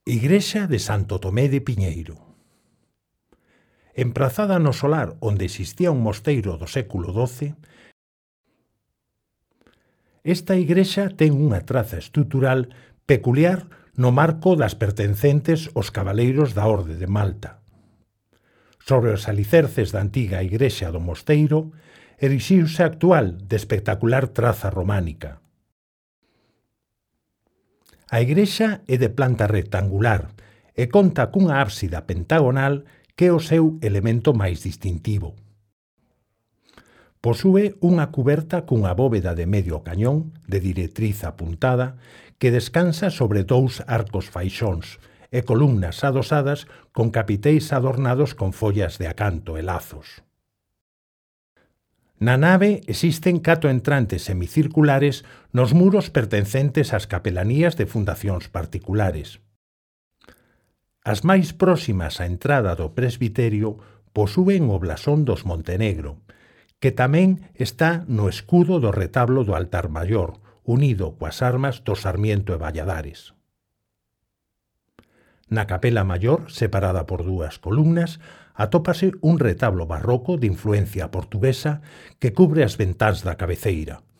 Igrexa de Santo Tomé de Piñeiro. Emprazada no solar onde existía un mosteiro do século XII, esta igrexa ten unha traza estrutural peculiar no marco das pertencentes aos cabaleiros da Orde de Malta. Sobre os alicerces da antiga igrexa do mosteiro, erixiuse a actual de espectacular traza románica. A igrexa é de planta rectangular e conta cunha ábsida pentagonal que é o seu elemento máis distintivo. Posúe unha cuberta cunha bóveda de medio cañón de directriz apuntada que descansa sobre dous arcos faixóns e columnas adosadas con capiteis adornados con follas de acanto e lazos. Na nave existen 4 entrantes semicirculares nos muros pertencentes ás capelanías de fundacións particulares. As máis próximas á entrada do presbiterio posúen o blasón dos Montenegro, que tamén está no escudo do retablo do altar maior, unido coas armas do Sarmiento e Valladares. Na capela maior, separada por 2 columnas, atópase un retablo barroco de influencia portuguesa que cubre as ventáns da cabeceira.